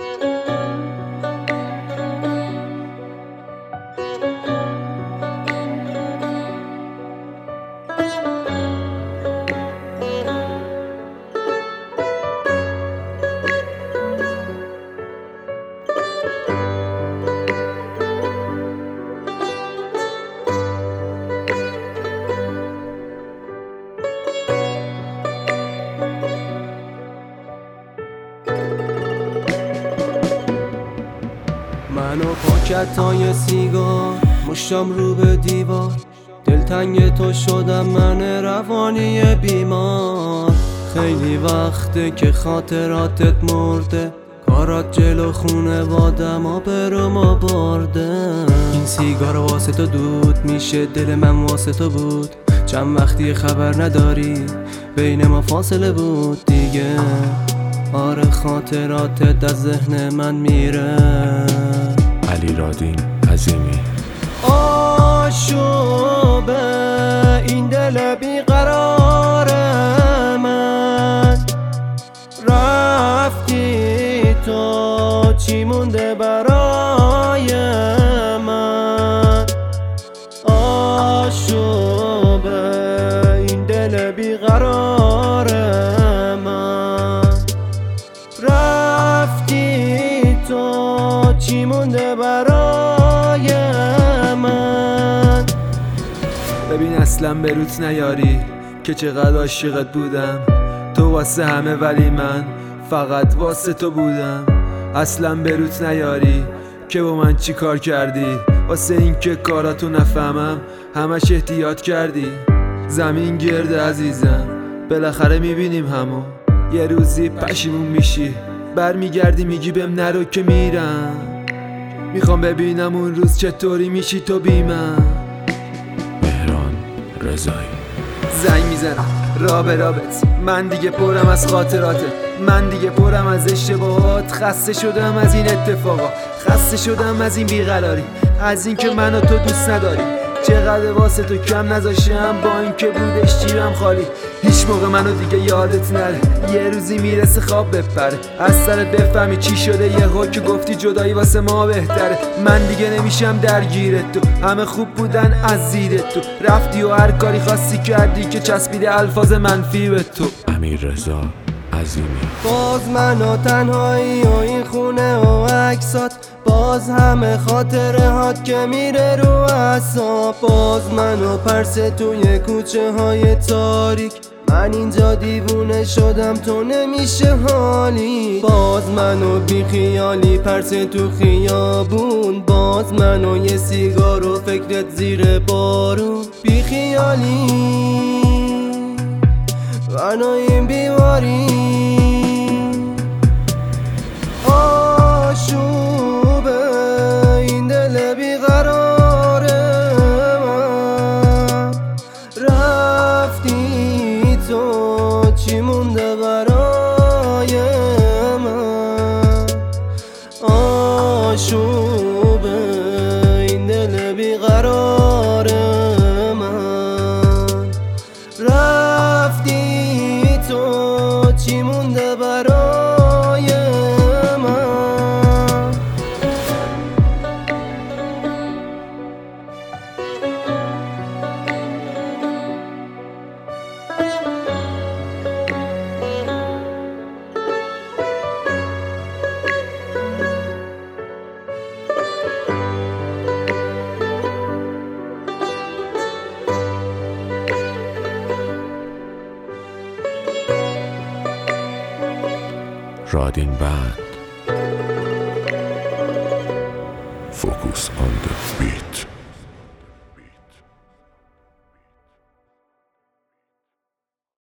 منو پاکتای سیگار مشتم رو به دیوار، دلتنگ تو شدم من روانی بیمار. خیلی وقته که خاطراتت مرده، کارات جلو خونوادم آبرومو برده. این سیگار واسه تو دود میشه، دل من واسه تو بود. چند وقتی خبر نداری بین ما فاصله بود دیگه. آره خاطراتت از ذهن من میره. علی رادین عظیمی. آشوبه این دل بیقرار من، رفتی تو چی مونده برای من؟ آشوبه این دل بیقرار من، رفتی تو چی مونده برای من؟ ببین اصلا به روت نیاری که چقدر عاشقت بودم. تو واسه همه ولی من فقط واسه تو بودم. اصلا به روت نیاری که با من چی کار کردی، واسه این که کاراتو نفهمم همش احتیاط کردی. زمین گرده عزیزم، بالاخره میبینیم همو. یه روزی پشیمون میشی، برمیگردی میگی بهم نرو که میرم. میخوام ببینم اون روز چطوری میشی تو بی من. مهران رضایی. زنگ میزنم را به رابط، من دیگه پرم از خاطراتت، من دیگه پرم از اشتباهات. خسته شدم از این اتفاقا، خسته شدم از این بیقراری، از این که منو تو دوست نداری. چقدر واسه تو کم نذاشتم با این که بودش جیبم خالی. هیچ موقع منو دیگه یادت نره، یه روزی میرسه خواب بپره، از سرت بفهمی چی شده یهو که گفتی جدایی واسه ما بهتره. من دیگه نمیشم درگیرت، تو همه خوب بودن از زیرت، تو رفتی و هر کاری خواستی کردی که چسبیده الفاظ منفی به تو. امیررضا عظیمی. باز من و تنهایی و این خونه و عکسات، باز همه خاطره هات که میره رو اعصاب. باز من و پرس توی کوچه های تاریک، من اینجا دیوونه شدم تو نمیشه حالی. باز من و بی خیالی پرس تو خیابون، باز من و یه سیگار و فکرت زیر بارون. بی خیالی من و این بیماری، آشوبه این دل بیقرار من، رفتی تو چی مونده برای من؟ آشوبه این دل بیقرار من، رفتی تو چی مونده برای من؟ رادین بند. Focus on the beat.